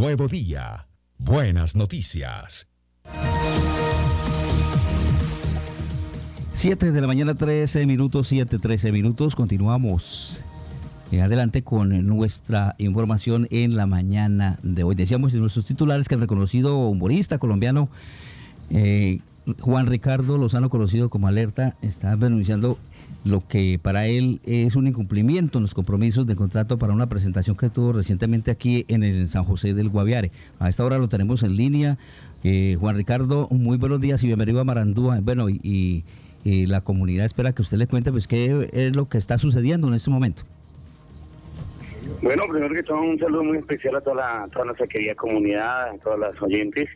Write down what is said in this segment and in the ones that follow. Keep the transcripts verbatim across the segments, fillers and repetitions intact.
Nuevo día, buenas noticias. siete de la mañana, trece minutos, siete, trece minutos. Continuamos eh, adelante con nuestra información en la mañana de hoy. Decíamos en nuestros titulares que el reconocido humorista colombiano eh, Juan Ricardo Lozano, conocido como Alerta, está denunciando lo que para él es un incumplimiento en los compromisos de contrato para una presentación que tuvo recientemente aquí en el San José del Guaviare. A esta hora lo tenemos en línea. Eh, Juan Ricardo, muy buenos días y bienvenido a Marandúa. Bueno, y, y, y la comunidad espera que usted le cuente pues qué es lo que está sucediendo en este momento. Bueno, primero que todo, un saludo muy especial a toda, la, toda nuestra querida comunidad, a todas las oyentes.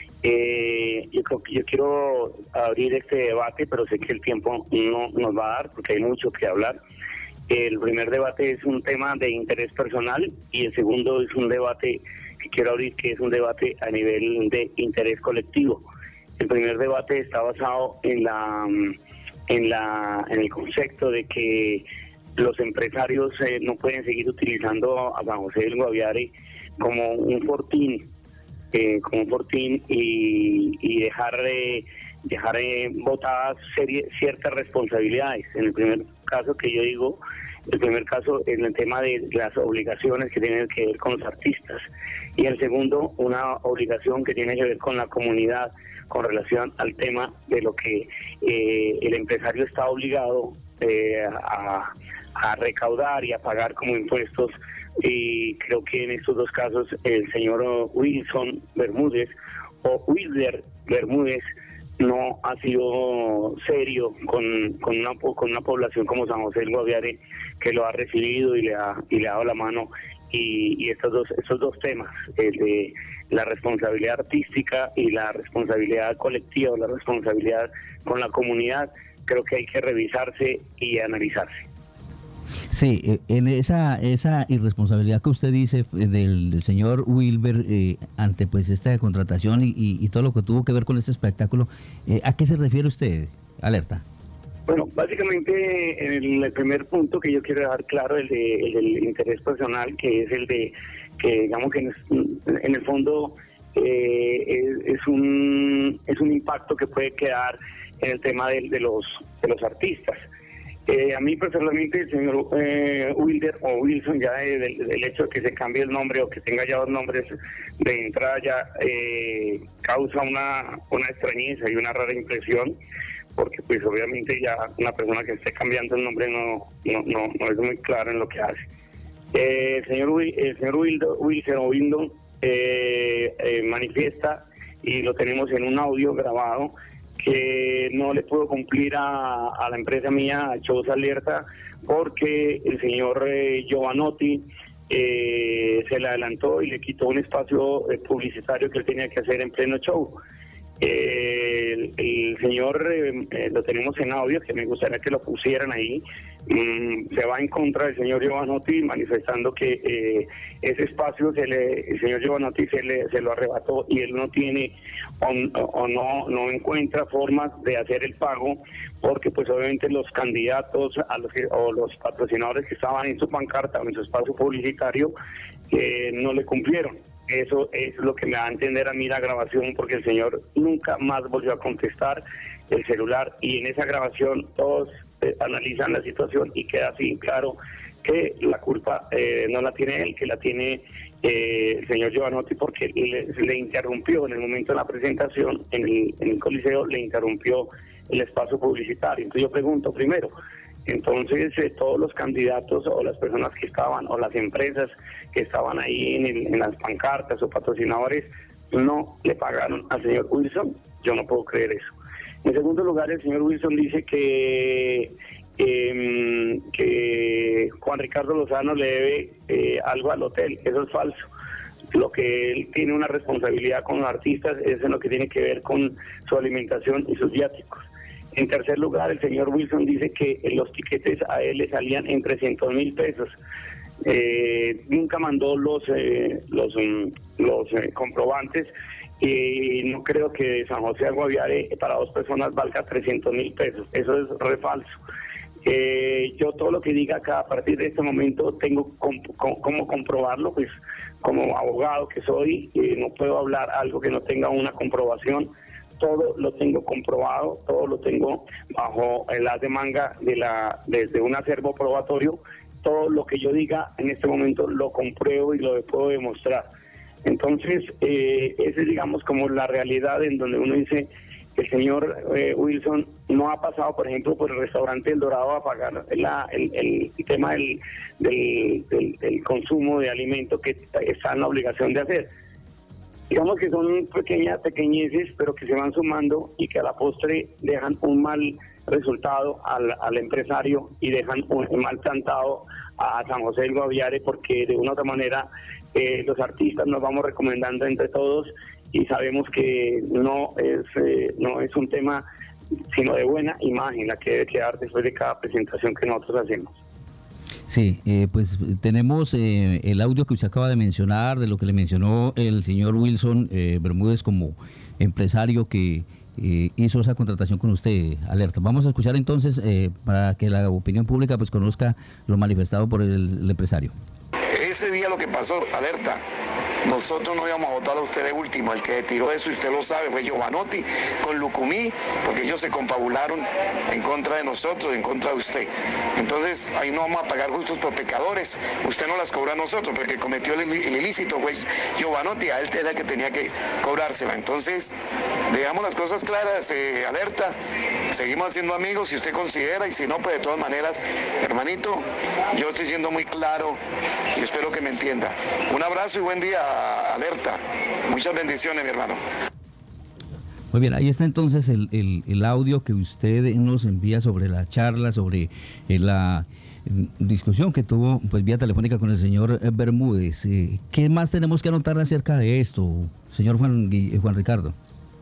Eh, yo creo que yo quiero abrir este debate, pero sé que el tiempo no nos va a dar porque hay mucho que hablar. El primer debate es un tema de interés personal y el segundo es un debate que quiero abrir, que es un debate a nivel de interés colectivo. El primer debate está basado en la en la en el concepto de que los empresarios eh, no pueden seguir utilizando a San José del Guaviare como un fortín. Eh, como un fortín y, y dejar eh, dejar eh, botadas serie, ciertas responsabilidades. En el primer caso que yo digo, el primer caso en el tema de las obligaciones que tienen que ver con los artistas y el segundo una obligación que tiene que ver con la comunidad con relación al tema de lo que eh, el empresario está obligado eh, a, a recaudar y a pagar como impuestos. Y creo que en estos dos casos el señor Wilson Bermúdez o Wilder Bermúdez no ha sido serio con, con, una, con una población como San José del Guaviare, que lo ha recibido y le ha, y le ha dado la mano. Y, y estos dos estos dos temas, el de la responsabilidad artística y la responsabilidad colectiva, la responsabilidad con la comunidad, creo que hay que revisarse y analizarse. Sí, en esa esa irresponsabilidad que usted dice del, del señor Wilber eh, ante pues esta contratación y, y, y todo lo que tuvo que ver con este espectáculo, eh, ¿a qué se refiere usted, Alerta? Bueno, básicamente en el primer punto que yo quiero dejar claro, el, de, el del interés personal, que es el de que digamos que en, en el fondo eh, es, es un es un impacto que puede quedar en el tema de, de los de los artistas. Eh, a mí personalmente el señor eh, Wilder o Wilson, ya del de, de, hecho de que se cambie el nombre o que tenga ya dos nombres de entrada ya eh, causa una, una extrañeza y una rara impresión, porque pues obviamente ya una persona que esté cambiando el nombre no no no, no es muy claro en lo que hace. Eh, el señor el señor Wildo, Wilson o Windon eh, eh, manifiesta, y lo tenemos en un audio grabado, que no le puedo cumplir a, a la empresa mía, a Shows Alerta, porque el señor eh, Giovanotti eh, se le adelantó y le quitó un espacio eh, publicitario que él tenía que hacer en pleno show. Eh, el, el señor, eh, eh, lo tenemos en audio, que me gustaría que lo pusieran ahí, mm, se va en contra del señor Giovanotti, manifestando que eh, ese espacio se le, el señor Giovanotti se, le, se lo arrebató y él no tiene o, o no, no encuentra formas de hacer el pago, porque pues obviamente los candidatos a los que, o los patrocinadores que estaban en su pancarta o en su espacio publicitario eh, no le cumplieron. Eso es lo que me da a entender a mí la grabación, porque el señor nunca más volvió a contestar el celular, y en esa grabación todos eh, analizan la situación y queda así claro que la culpa eh, no la tiene él, que la tiene eh, el señor Giovanotti, porque le, le interrumpió en el momento de la presentación en el, en el Coliseo, le interrumpió el espacio publicitario. Entonces yo pregunto primero, entonces eh, todos los candidatos o las personas que estaban o las empresas que estaban ahí en, el, en las pancartas o patrocinadores no le pagaron al señor Wilson. Yo no puedo creer eso. En segundo lugar, el señor Wilson dice que eh, que Juan Ricardo Lozano le debe eh, algo al hotel. Eso es falso. Lo que él tiene una responsabilidad con los artistas es en lo que tiene que ver con su alimentación y sus viáticos. En tercer lugar, el señor Wilson dice que los tiquetes a él le salían en trescientos mil pesos. Eh, nunca mandó los eh, los, los eh, comprobantes, y no creo que de San José a Guaviare para dos personas valga trescientos mil pesos. Eso es re falso. Eh, yo todo lo que diga acá a partir de este momento tengo com, com, cómo comprobarlo, pues como abogado que soy, eh, no puedo hablar algo que no tenga una comprobación. Todo lo tengo comprobado, todo lo tengo bajo el as de manga de la desde un acervo probatorio. Todo lo que yo diga en este momento lo compruebo y lo puedo demostrar. Entonces, eh, esa es, digamos, como la realidad en donde uno dice que el señor eh, Wilson no ha pasado, por ejemplo, por el restaurante El Dorado a pagar la, el, el, el tema del, del, del, del consumo de alimentos que está en la obligación de hacer. Digamos que son pequeñas pequeñeces, pero que se van sumando y que a la postre dejan un mal resultado al, al empresario y dejan un mal plantado a San José del Guaviare, porque de una u otra manera eh, los artistas nos vamos recomendando entre todos y sabemos que no es eh, no es un tema sino de buena imagen la que debe quedar después de cada presentación que nosotros hacemos. Sí, eh, pues tenemos eh, el audio que usted acaba de mencionar, de lo que le mencionó el señor Wilson eh, Bermúdez como empresario que eh, hizo esa contratación con usted, Alerta. Vamos a escuchar entonces eh, para que la opinión pública pues conozca lo manifestado por el, el empresario. Ese día lo que pasó, Alerta, nosotros no íbamos a votar a usted de último. El que tiró eso, y usted lo sabe, fue Giovanotti con Lucumí, porque ellos se confabularon en contra de nosotros, en contra de usted. Entonces, ahí no vamos a pagar justos por pecadores. Usted no las cobra a nosotros, porque el que cometió el, el ilícito fue Giovanotti, a él era el que tenía que cobrársela. Entonces, dejamos las cosas claras, eh, Alerta, seguimos siendo amigos si usted considera, y si no, pues de todas maneras, hermanito, yo estoy siendo muy claro y espero que me entienda. Un abrazo y buen día, Alerta. Muchas bendiciones, mi hermano. Muy bien, ahí está entonces el, el, el audio que usted nos envía sobre la charla, sobre eh, la eh, discusión que tuvo pues vía telefónica con el señor eh, Bermúdez. Eh, ¿Qué más tenemos que anotar acerca de esto, señor Juan, eh, Juan Ricardo?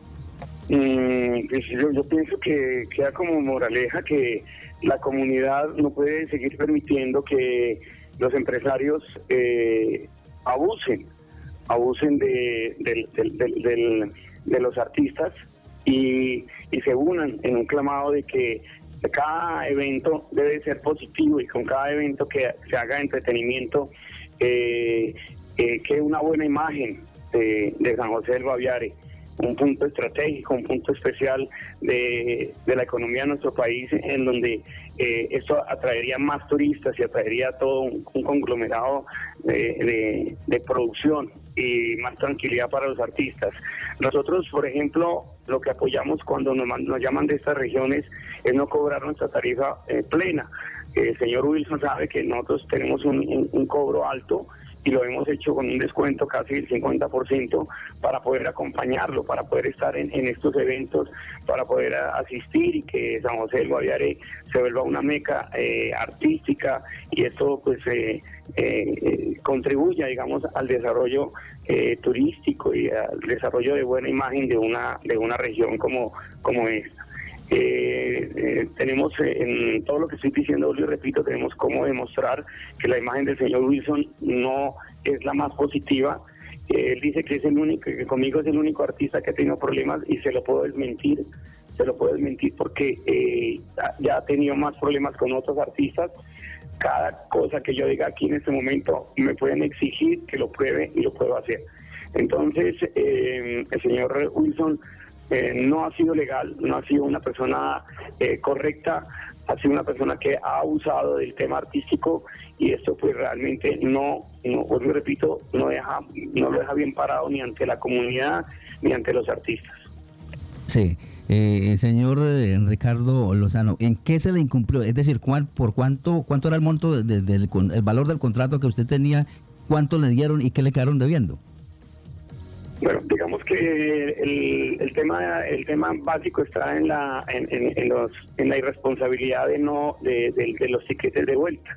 Mm, pues yo, yo pienso que queda como moraleja que la comunidad no puede seguir permitiendo que los empresarios eh, abusen, abusen de, de, de, de, de, de los artistas y, y se unan en un clamado de que cada evento debe ser positivo y con cada evento que se haga entretenimiento eh, eh, quede una buena imagen de, de San José del Guaviare, un punto estratégico, un punto especial de, de la economía de nuestro país, en donde eh, esto atraería más turistas y atraería todo un, un conglomerado de, de, de producción y más tranquilidad para los artistas. Nosotros, por ejemplo, lo que apoyamos cuando nos, nos llaman de estas regiones es no cobrar nuestra tarifa eh, plena. El señor Wilson sabe que nosotros tenemos un, un, un cobro alto y lo hemos hecho con un descuento casi del cincuenta por ciento para poder acompañarlo, para poder estar en, en estos eventos, para poder a, asistir y que San José del Guaviare se vuelva una meca eh, artística y esto pues eh, eh, contribuya, digamos, al desarrollo eh, turístico y al desarrollo de buena imagen de una de una región como, como esta. Eh, eh, tenemos eh, en todo lo que estoy diciendo, y repito, tenemos cómo demostrar que la imagen del señor Wilson no es la más positiva. Eh, él dice que es el único, que conmigo es el único artista que ha tenido problemas y se lo puedo desmentir, se lo puedo desmentir porque eh, ya ha tenido más problemas con otros artistas. Cada cosa que yo diga aquí en este momento me pueden exigir que lo pruebe y lo puedo hacer. Entonces, eh, el señor Wilson Eh, no ha sido legal, no ha sido una persona eh, correcta, ha sido una persona que ha abusado del tema artístico y esto pues realmente no, no os lo repito, no deja, no lo deja bien parado ni ante la comunidad ni ante los artistas. Sí, eh, señor eh, Ricardo Lozano, ¿en qué se le incumplió? Es decir, ¿cuál, por cuánto cuánto era el monto de, de, del el valor del contrato que usted tenía, cuánto le dieron y qué le quedaron debiendo? Bueno, digamos que el, el tema el tema básico está en la en, en, en los en la irresponsabilidad de no de, de, de los tiquetes de vuelta.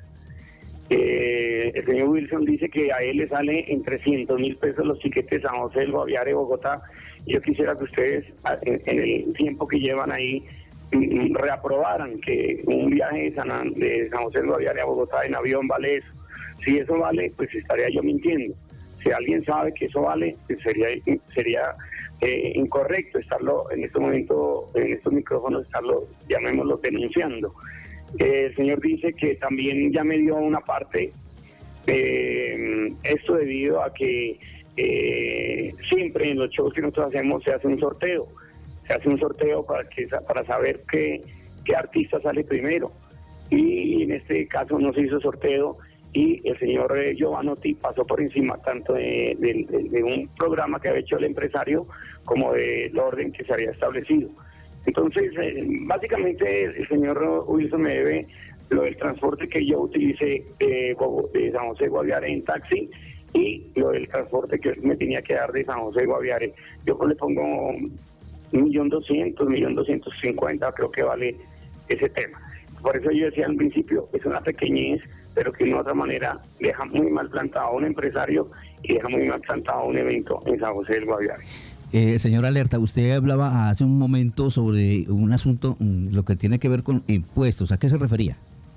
Eh, el señor Wilson dice que a él le sale en trescientos mil pesos los tiquetes San José del Guaviare, Bogotá. Yo quisiera que ustedes en, en el tiempo que llevan ahí reaprobaran que un viaje de San, de San José del Guaviare a Bogotá en avión vale eso. Si eso vale, pues estaría yo mintiendo. Si alguien sabe que eso vale, pues sería sería eh, incorrecto estarlo en este momento, en estos micrófonos, estarlo, llamémoslo, denunciando. Eh, el señor dice que también ya me dio una parte Eh, esto debido a que eh, siempre en los shows que nosotros hacemos se hace un sorteo, se hace un sorteo para que para saber qué, qué artista sale primero, y en este caso no se hizo sorteo y el señor eh, Giovanotti pasó por encima tanto de, de, de, de un programa que había hecho el empresario como del orden que se había establecido. Entonces, eh, básicamente el señor Wilson me debe lo del transporte que yo utilicé eh, de San José Guaviare en taxi y lo del transporte que me tenía que dar de San José Guaviare. Yo le pongo un millón doscientos, un millón doscientos cincuenta, creo que vale ese tema. Por eso yo decía al principio, es una pequeñez, pero que de otra manera deja muy mal plantado a un empresario y deja muy mal plantado a un evento en San José del Guaviare. Eh, señor Alerta, usted hablaba hace un momento sobre un asunto, lo que tiene que ver con impuestos. ¿A qué se refería?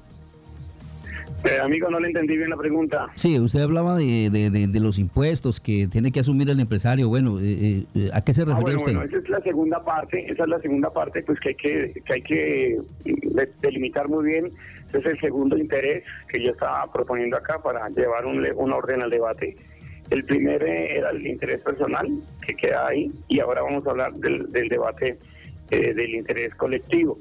Eh, amigo, no le entendí bien la pregunta. Sí, usted hablaba de, de, de, de los impuestos que tiene que asumir el empresario. Bueno, eh, eh, ¿a qué se refería ah, bueno, usted? Bueno, esa es la segunda parte, esa es la segunda parte, pues que hay que, que, hay que delimitar muy bien. Ese es el segundo interés que yo estaba proponiendo acá para llevar un, un orden al debate. El primero era el interés personal, que queda ahí, y ahora vamos a hablar del, del debate eh, del interés colectivo.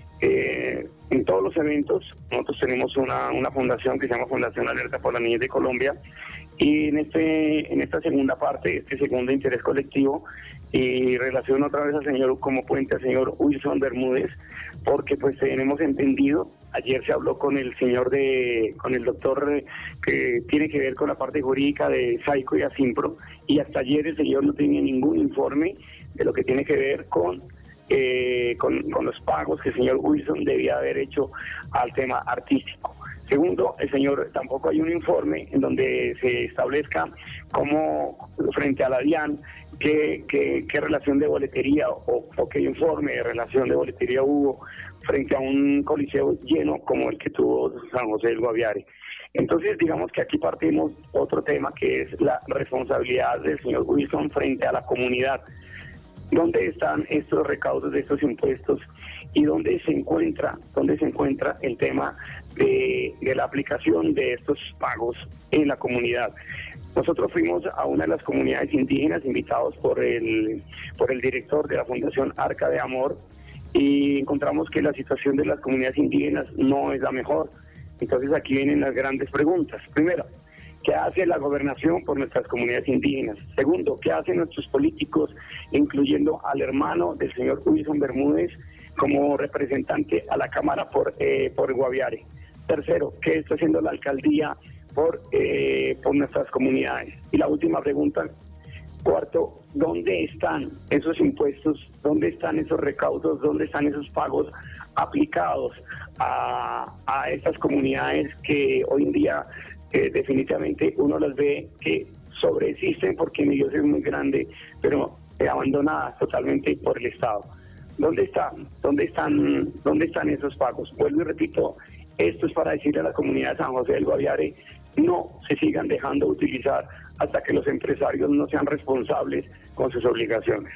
Eh, en todos los eventos, nosotros tenemos una, una fundación que se llama Fundación Alerta por la Niñez de Colombia, y en este en esta segunda parte, este segundo interés colectivo, y relaciono otra vez al señor como puente, al señor Wilson Bermúdez, porque pues tenemos entendido, ayer se habló con el señor de, con el doctor eh, que tiene que ver con la parte jurídica de Saico y Asimpro, y hasta ayer el señor no tenía ningún informe de lo que tiene que ver con Eh, con, con los pagos que el señor Wilson debía haber hecho al tema artístico. Segundo, el señor, tampoco hay un informe en donde se establezca cómo, frente a la DIAN, qué, qué, qué relación de boletería o, o qué informe de relación de boletería hubo frente a un coliseo lleno como el que tuvo San José del Guaviare. Entonces, digamos que aquí partimos otro tema, que es la responsabilidad del señor Wilson frente a la comunidad. ¿Dónde están estos recaudos de estos impuestos y dónde se encuentra, dónde se encuentra el tema de, de la aplicación de estos pagos en la comunidad? Nosotros fuimos a una de las comunidades indígenas invitados por el, por el director de la Fundación Arca de Amor, y encontramos que la situación de las comunidades indígenas no es la mejor. Entonces aquí vienen las grandes preguntas. Primero, ¿qué hace la gobernación por nuestras comunidades indígenas? Segundo, ¿qué hacen nuestros políticos, incluyendo al hermano del señor Wilson Bermúdez como representante a la Cámara por, eh, por Guaviare? Tercero, ¿qué está haciendo la alcaldía por, eh, por nuestras comunidades? Y la última pregunta, cuarto, ¿dónde están esos impuestos? ¿Dónde están esos recaudos? ¿Dónde están esos pagos aplicados a, a estas comunidades que hoy en día Eh, definitivamente uno las ve que sobreexisten porque mi Dios es muy grande, pero eh, abandonadas totalmente por el Estado? ¿Dónde están? ¿Dónde están? ¿Dónde están esos pagos? Vuelvo y repito, esto es para decirle a la comunidad de San José del Guaviare, no se sigan dejando utilizar hasta que los empresarios no sean responsables con sus obligaciones.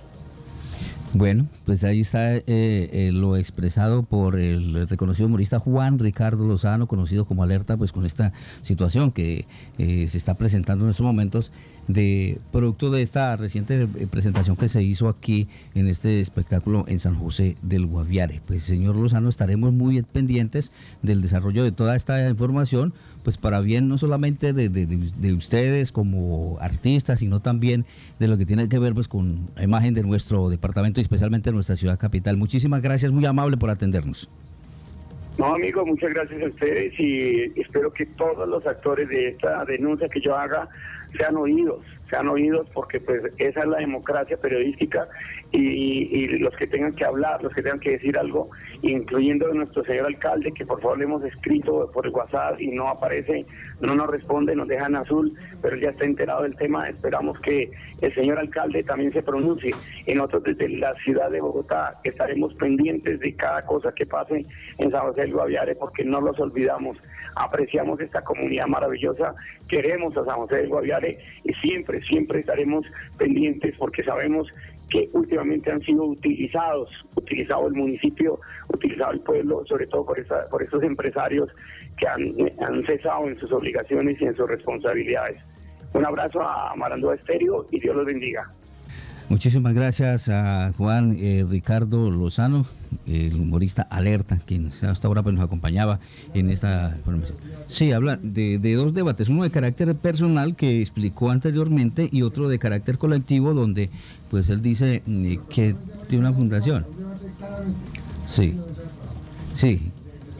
Bueno, pues ahí está eh, eh, lo expresado por el reconocido humorista Juan Ricardo Lozano, conocido como Alerta, pues con esta situación que eh, se está presentando en estos momentos, de producto de esta reciente presentación que se hizo aquí en este espectáculo en San José del Guaviare. Pues señor Lozano, estaremos muy pendientes del desarrollo de toda esta información, pues para bien no solamente de, de, de, de ustedes como artistas, sino también de lo que tiene que ver pues con la imagen de nuestro departamento y especialmente de nuestra ciudad capital. Muchísimas gracias, muy amable por atendernos. No, amigo, muchas gracias a ustedes y espero que todos los actores de esta denuncia que yo haga sean oídos, sean oídos porque pues esa es la democracia periodística y, y los que tengan que hablar, los que tengan que decir algo, incluyendo a nuestro señor alcalde, que por favor le hemos escrito por el WhatsApp y no aparece, no nos responde, nos deja en azul, pero ya está enterado del tema. Esperamos que el señor alcalde también se pronuncie. Y nosotros desde la ciudad de Bogotá estaremos pendientes de cada cosa que pase en San José del Guaviare porque no los olvidamos. Apreciamos esta comunidad maravillosa, queremos a San José del Guaviare y siempre, siempre estaremos pendientes porque sabemos que últimamente han sido utilizados, utilizado el municipio, utilizado el pueblo, sobre todo por, esa, por esos empresarios que han, han cesado en sus obligaciones y en sus responsabilidades. Un abrazo a Marandúa Estéreo y Dios los bendiga. Muchísimas gracias a Juan eh, Ricardo Lozano, el humorista Alerta, quien hasta ahora pues, nos acompañaba en esta información. Sí, habla de, de dos debates, uno de carácter personal que explicó anteriormente y otro de carácter colectivo donde pues él dice eh, que tiene una fundación. Sí, sí.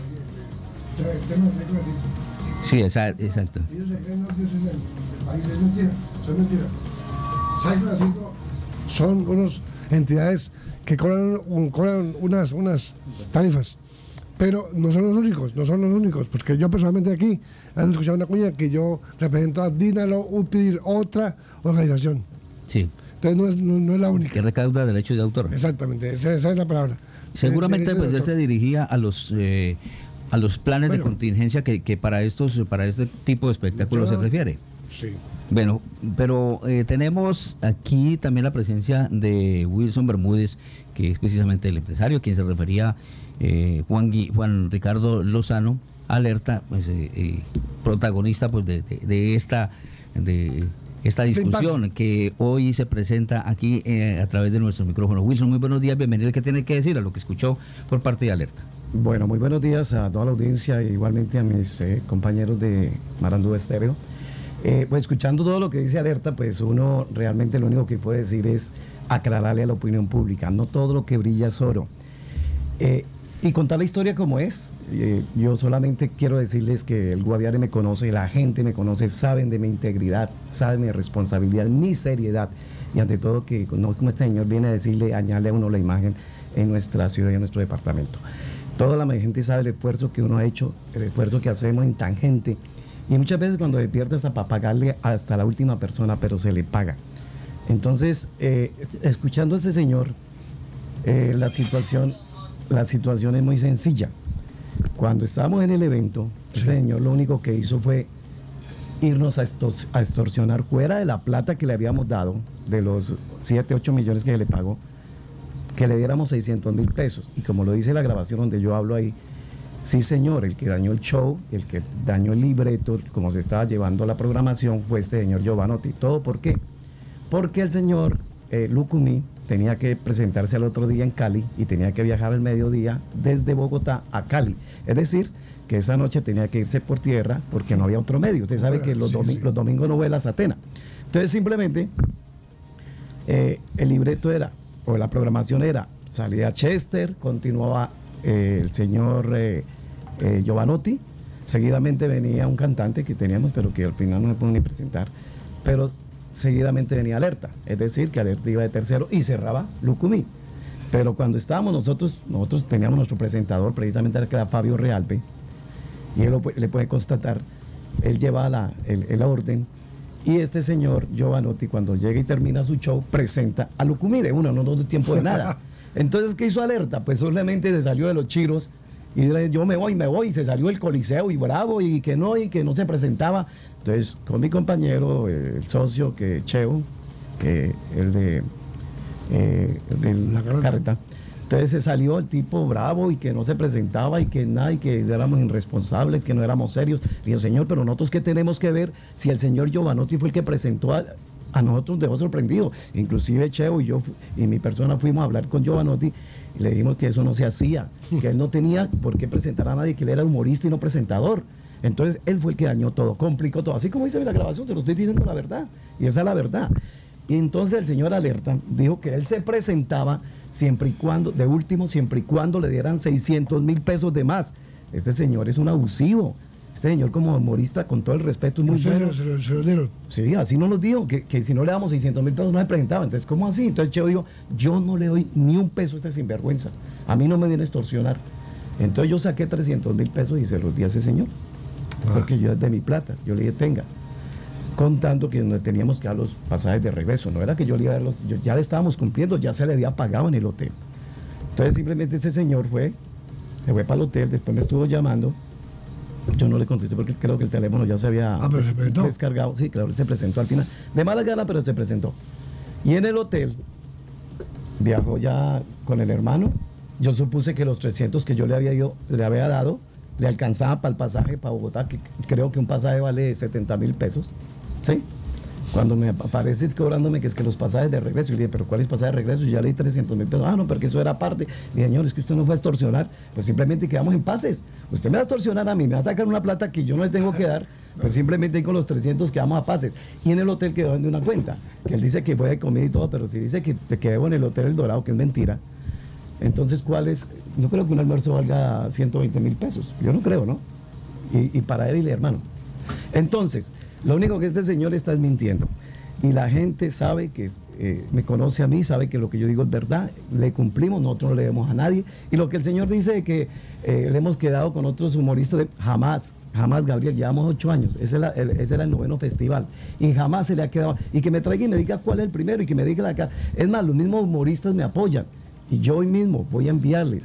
Sí, exacto. exacto. Ellos se creen los dioses del país, es mentira, son mentiras. Son unas entidades que cobran, un, cobran unas, unas tarifas, pero no son los únicos, no son los únicos, porque yo personalmente aquí han escuchado una cuña que yo represento a Dínalo Upidir, otra organización. Sí. Entonces no es, no, no es la única. Que recauda derechos de autor. Exactamente, esa, esa es la palabra. Seguramente pues él se dirigía a los eh, a los planes bueno, de contingencia que, que para estos para este tipo de espectáculos yo, se refiere. Sí. Bueno, pero eh, tenemos aquí también la presencia de Wilson Bermúdez, que es precisamente el empresario, a quien se refería eh, Juan, Gui, Juan Ricardo Lozano, Alerta, pues eh, eh, protagonista pues de, de, de esta de esta discusión que hoy se presenta aquí eh, a través de nuestro micrófono. Wilson, muy buenos días, bienvenido. ¿Qué tiene que decir a lo que escuchó por parte de Alerta? Bueno, muy buenos días a toda la audiencia e igualmente a mis eh, compañeros de Marandúa Estéreo. Eh, pues escuchando todo lo que dice Alerta, pues uno realmente lo único que puede decir es aclararle a la opinión pública, no todo lo que brilla es oro. Eh, y contar la historia como es. Eh, yo solamente quiero decirles que el Guaviare me conoce, la gente me conoce, saben de mi integridad, saben de mi responsabilidad, mi seriedad. Y ante todo que no como este señor viene a decirle, añadirle a uno la imagen en nuestra ciudad y en nuestro departamento. Toda la gente sabe el esfuerzo que uno ha hecho, el esfuerzo que hacemos en tangente. Y muchas veces cuando se pierde hasta para pagarle hasta la última persona, pero se le paga. Entonces, eh, escuchando a este señor, eh, la situación, la situación es muy sencilla. Cuando estábamos en el evento, sí. Este señor lo único que hizo fue irnos a, estos, a extorsionar fuera de la plata que le habíamos dado, de los siete, ocho millones que le pagó, que le diéramos seiscientos mil pesos. Y como lo dice la grabación donde yo hablo ahí, sí, señor, el que dañó el show, el que dañó el libreto, como se estaba llevando la programación, fue este señor Giovanotti. ¿Todo por qué? Porque el señor eh, Lucumí tenía que presentarse al otro día en Cali y tenía que viajar al mediodía desde Bogotá a Cali. Es decir, que esa noche tenía que irse por tierra porque no había otro medio. Usted sabe que los, sí, domi sí. los domingos no vuela Satena. Entonces, simplemente, eh, el libreto era, o la programación era, salía Chester, continuaba Eh, el señor eh, eh, Giovanotti, seguidamente venía un cantante que teníamos, pero que al final no se pudo ni presentar, pero seguidamente venía Alerta, es decir, que Alerta iba de tercero y cerraba Lucumí. Pero cuando estábamos nosotros, nosotros teníamos nuestro presentador, precisamente que era Fabio Realpe, y él lo, le puede constatar, él lleva la, el, el orden, y este señor Giovanotti, cuando llega y termina su show, presenta a Lucumí de uno, no da tiempo de nada. Entonces, ¿qué hizo Alerta? Pues solamente se salió de los chiros y yo me voy, me voy, y se salió el Coliseo y bravo, y que no, y que no se presentaba. Entonces, con mi compañero, eh, el socio, que Cheo, que el de, eh, de la carreta, entonces se salió el tipo bravo y que no se presentaba y que nada, y que éramos irresponsables, que no éramos serios. Y dije, señor, pero nosotros qué tenemos que ver si el señor Giovanotti fue el que presentó a... A nosotros nos dejó sorprendido, inclusive Cheo y yo y mi persona fuimos a hablar con Giovanotti y le dijimos que eso no se hacía, que él no tenía por qué presentar a nadie, que él era humorista y no presentador. Entonces él fue el que dañó todo, complicó todo, así como dice la grabación, se lo estoy diciendo la verdad, y esa es la verdad. Y entonces el señor Alerta dijo que él se presentaba siempre y cuando, de último, siempre y cuando le dieran seiscientos mil pesos de más. Este señor es un abusivo. Este señor como humorista, con todo el respeto, es muy sí, bueno. Se, se, se lo dieron. Sí, así nos lo dijo, que, que si no le damos seiscientos mil pesos no se presentaba. Entonces, ¿cómo así? Entonces Cheo dijo, yo no le doy ni un peso a este sinvergüenza. A mí no me viene a extorsionar. Entonces yo saqué trescientos mil pesos y se los di a ese señor. Ah. Porque yo es de mi plata. Yo le dije, tenga. Contando que no teníamos que dar los pasajes de regreso. No era que yo le iba a dar los... Yo, ya le estábamos cumpliendo, ya se le había pagado en el hotel. Entonces simplemente ese señor fue, se fue para el hotel, después me estuvo llamando. Yo no le contesté porque creo que el teléfono ya se había ah, pero se descargado. Sí, claro, se presentó al final. De mala gana, pero se presentó. Y en el hotel, viajó ya con el hermano. Yo supuse que los trescientos que yo le había, ido, le había dado le alcanzaba para el pasaje para Bogotá, que creo que un pasaje vale setenta mil pesos, ¿sí? Cuando me aparece cobrándome que es que los pasajes de regreso, y le dije, pero ¿cuál es pasaje de regreso? Y ya le di trescientos mil pesos. Ah, no, porque eso era aparte. Y dije, señor, es que usted no fue a extorsionar, pues simplemente quedamos en pases. Usted me va a extorsionar a mí, me va a sacar una plata que yo no le tengo que dar, pues simplemente con los trescientos quedamos a pases. Y en el hotel quedó en una cuenta, que él dice que fue de comida y todo, pero si dice que te quedó en el Hotel El Dorado, que es mentira, entonces, ¿cuál es? No creo que un almuerzo valga ciento veinte mil pesos. Yo no creo, ¿no? Y, y para él y el hermano. Entonces, lo único que este señor está es mintiendo. Y la gente sabe que eh, me conoce a mí, sabe que lo que yo digo es verdad. Le cumplimos, nosotros no le debemos a nadie. Y lo que el señor dice de que eh, le hemos quedado con otros humoristas, de, jamás. Jamás, Gabriel, llevamos ocho años, ese era, el, ese era el noveno festival, y jamás se le ha quedado, y que me traiga y me diga cuál es el primero, y que me diga la cara. Es más, los mismos humoristas me apoyan, y yo hoy mismo voy a enviarles,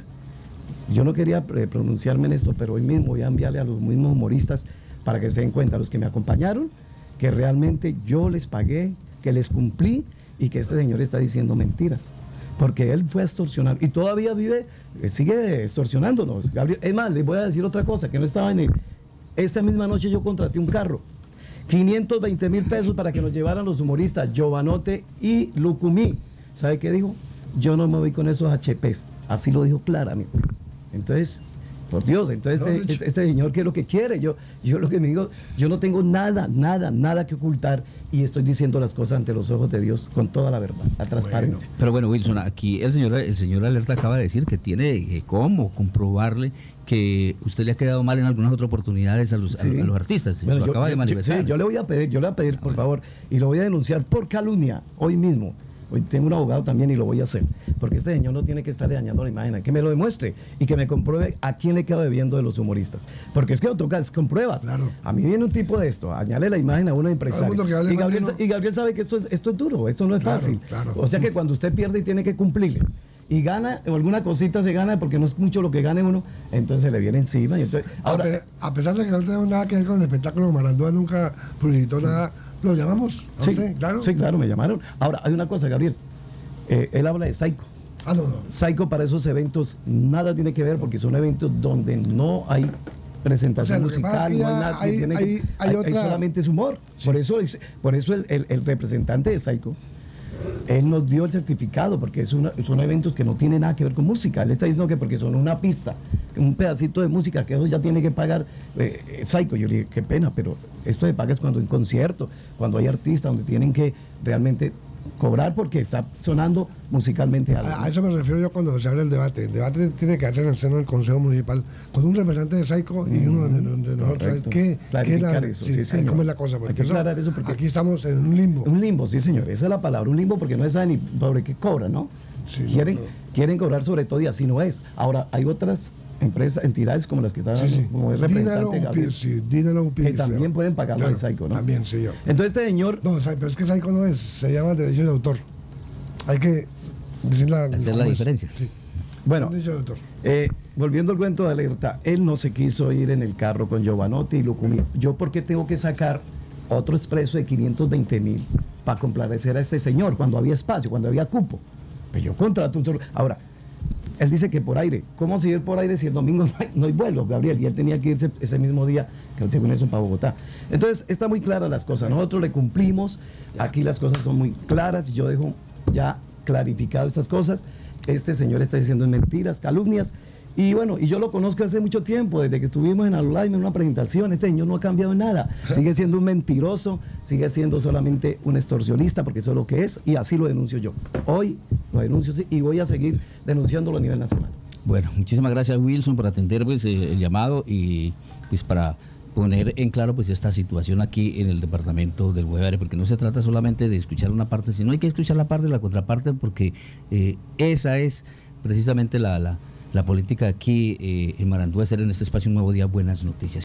yo no quería pronunciarme en esto, pero hoy mismo voy a enviarle a los mismos humoristas para que se den cuenta, los que me acompañaron, que realmente yo les pagué, que les cumplí, y que este señor está diciendo mentiras. Porque él fue a extorsionar y todavía vive, sigue extorsionándonos, Gabriel. Es más, les voy a decir otra cosa, que no estaba en el... Esta misma noche yo contraté un carro, quinientos veinte mil pesos para que nos llevaran los humoristas Giovanotti y Lucumí. ¿Sabe qué dijo? Yo no me voy con esos H Pes. Así lo dijo claramente. Entonces, por Dios, entonces este, este, este señor, ¿qué es lo que quiere? Yo, yo lo que me digo, yo no tengo nada, nada, nada que ocultar y estoy diciendo las cosas ante los ojos de Dios con toda la verdad, la transparencia. Bueno, pero bueno, Wilson, aquí el señor, el señor Alerta acaba de decir que tiene eh, cómo comprobarle que usted le ha quedado mal en algunas otras oportunidades a los, sí. a, a los artistas. Bueno, lo yo, acaba yo, de manifestar. Sí, yo le voy a pedir, yo le voy a pedir, por favor, y lo voy a denunciar por calumnia hoy mismo. Hoy tengo un abogado también y lo voy a hacer, porque este señor no tiene que estar dañando la imagen, que me lo demuestre y que me compruebe a quién le quedo debiendo de los humoristas, porque es que lo tocas con pruebas. Claro. A mí viene un tipo de esto, añade la imagen a uno empresario, y Gabriel, y Gabriel sabe que esto es, esto es duro, esto no es claro, fácil, claro. O sea que cuando usted pierde y tiene que cumplirles, y gana, o alguna cosita se gana, porque no es mucho lo que gane uno, entonces se le viene encima. Y entonces, ahora, a pesar de que no tenemos nada que ver con el espectáculo, Marandúa nunca publicitó nada, ¿lo llamamos? Sí, sí, claro. Sí, claro, me llamaron. Ahora, hay una cosa, Gabriel. Eh, él habla de Psycho. Ah, no, no. Psycho para esos eventos nada tiene que ver porque son eventos donde no hay presentación, o sea, musical, no hay nada. Hay, tiene hay, que, hay, hay, otra... hay solamente su humor. Sí. Por eso, por eso el, el, el representante de Psycho, él nos dio el certificado porque es una, son eventos que no tienen nada que ver con música. Él está diciendo que porque son una pista, un pedacito de música, que eso ya tiene que pagar eh, Psycho. Yo le dije, qué pena, pero esto se paga es cuando hay concierto, cuando hay artistas, donde tienen que realmente cobrar porque está sonando musicalmente algo. A, a eso me refiero yo cuando se abre el debate. El debate tiene que hacerse en el seno del Consejo Municipal con un representante de Psycho mm, y uno de, de nosotros. ¿Qué, qué la, eso, sí, sí, ¿Cómo es la cosa? Porque, eso, eso porque aquí estamos en un limbo. Un limbo, sí, señor. Esa es la palabra, un limbo, porque no se sabe ni sobre qué cobran, ¿no? Sí, quieren, no, no. quieren cobrar sobre todo y así no es. Ahora, hay otras empresas, entidades como las que están, sí, sí. como el representante Gabriel, sí, Dínalo, que también señor. pueden pagarlo claro, de Psycho, ¿no? También, sí, yo. Entonces este señor... No, pero es que Psycho no es, se llama derechos de autor. Hay que decir la, hacer la diferencia. Sí. Bueno, eh, volviendo al cuento de Alerta, él no se quiso ir en el carro con Giovanotti y Lucumí. ¿Yo por qué tengo que sacar otro expreso de quinientos veinte mil para complacer a este señor cuando había espacio, cuando había cupo? Pues yo contrato un solo... Ahora, él dice que por aire. ¿Cómo si ir por aire si el domingo no hay, no hay vuelo, Gabriel? Y él tenía que irse ese mismo día, que según eso, para Bogotá. Entonces, está muy clara las cosas. Nosotros le cumplimos. Aquí las cosas son muy claras. Y yo dejo ya clarificado estas cosas. Este señor está diciendo mentiras, calumnias. Y bueno, y yo lo conozco hace mucho tiempo, desde que estuvimos en Alulaima en una presentación. Este señor no ha cambiado en nada. Sigue siendo un mentiroso, sigue siendo solamente un extorsionista, porque eso es lo que es, y así lo denuncio yo. Hoy lo denuncio sí, y voy a seguir denunciándolo a nivel nacional. Bueno, muchísimas gracias, Wilson, por atender pues, el llamado y pues para poner en claro pues esta situación aquí en el departamento del Guaviare, porque no se trata solamente de escuchar una parte, sino hay que escuchar la parte de la contraparte, porque eh, esa es precisamente la, la, la política aquí eh, en Marandúa, estar en este espacio Un Nuevo Día, Buenas Noticias.